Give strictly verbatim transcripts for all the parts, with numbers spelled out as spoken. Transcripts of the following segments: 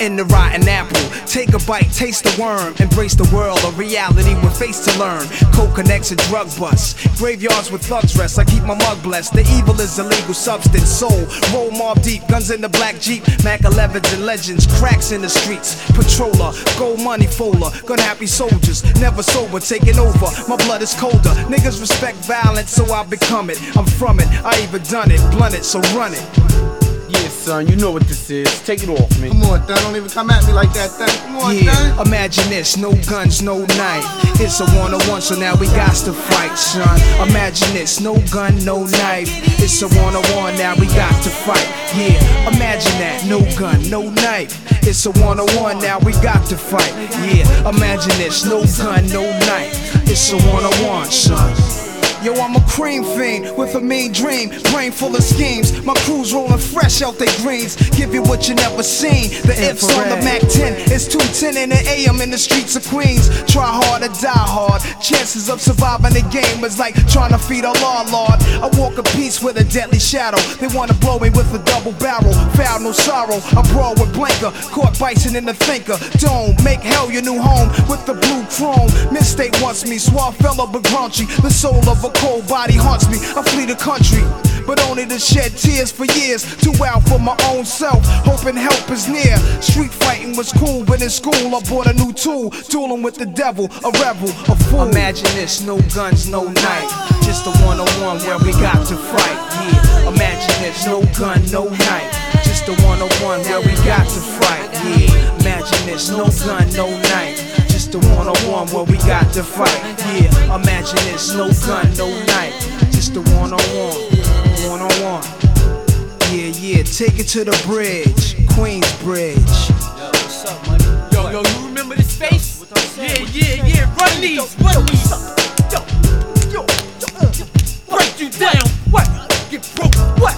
in the rotten apple. Take a bite, taste the worm, embrace the world, a reality with face to learn. Coke connects and drug busts, graveyards with thugs rest. I keep my mug blessed. The evil is illegal substance, soul. Roll mob deep, guns in the black Jeep, Mac elevens and legends, cracks in the streets. Patroller, gold money folder, gun happy soldiers, never sober, taking over. My blood is colder. Niggas respect violence, so I become it. I'm from it, I even done it, blunt it, so run it. Yeah, son, you know what this is. Take it off, man. Come on, Thun, don't even come at me like that, Thun. Come on, Yeah, Thun. imagine this, no guns, no knife. It's a one-on-one, so now we got to fight, son. Imagine this, no gun, no knife. It's a one-on-one, now we got to fight. Yeah, imagine that, no gun, no knife. It's a one-on-one, now we got to fight. Yeah, imagine this, no gun, no knife. It's a one-on-one, son. Yo, I'm a cream fiend with a mean dream, brain full of schemes. My crew's rolling fresh out they greens. Give you what you never seen. The ifs on the Mac ten, it's two ten in the A M in the streets of Queens. Try hard or die hard. Chances of surviving the game is like trying to feed a law lord. I walk a piece with a deadly shadow. They wanna blow me with a double barrel. Foul, no sorrow. I brawl with Blanker, caught bison in the thinker. Don't make hell your new home with the blue chrome. Mistake wants me, suave fella but grouchy. The soul of a cold body haunts me. I flee the country, but only to shed tears for years. Too wild for my own self, hoping help is near. Street fighting was cool, but in school I bought a new tool. Dueling with the devil, a rebel, a fool. Imagine this, no guns, no knife. Just a one-on-one where we got to fight. Yeah, imagine this, no gun, no knife. Just a one-on-one where we got to fight. Yeah, imagine this, no gun, no knife. Just a one-on-one where we got to fight. Yeah, imagine this, no gun, no knife. Just a one-on-one, one-on-one. Yeah, yeah, take it to the bridge, Queensbridge. Yo, what's up, money? Yo, yo, you remember this face? Yeah, yeah, yeah, run these, run these. Yo, yo, yo, break you down, what? Get broke, what?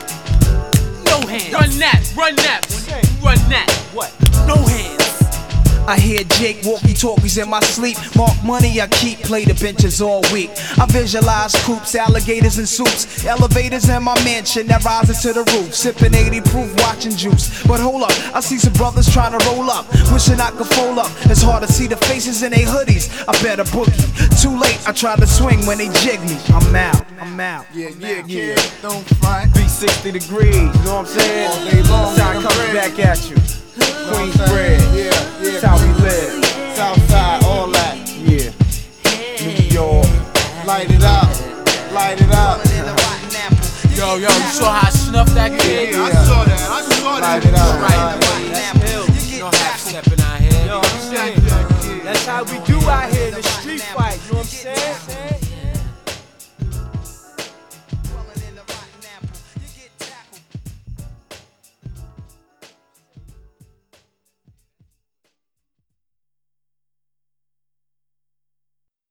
No hands. Run that, run that, run that. What? No hands. I hear Jake walkie-talkies in my sleep. Mark money I keep, play the benches all week. I visualize coops, alligators and soups, elevators in my mansion that rises to the roof. Sipping eighty proof, watching juice. But hold up, I see some brothers trying to roll up, wishing I could fold up. It's hard to see the faces in their hoodies. I bet a bookie. Too late, I tried to swing when they jig me. I'm out, I'm out. Yeah, yeah, kid, don't front. three sixty degrees, you know what I'm saying? All day long, That's how it nigga, comes bread. back at you. Queensbridge, Yeah, yeah. that's how we live. Southside, all that. Yeah, New York. Light it up, light it up. Yo, yo, you saw how I snuffed that kid? Yeah, I saw that, I saw that. Light it up. Right, that's ill. No half stepping out here. Yo, I'm saying, That's how we do out here.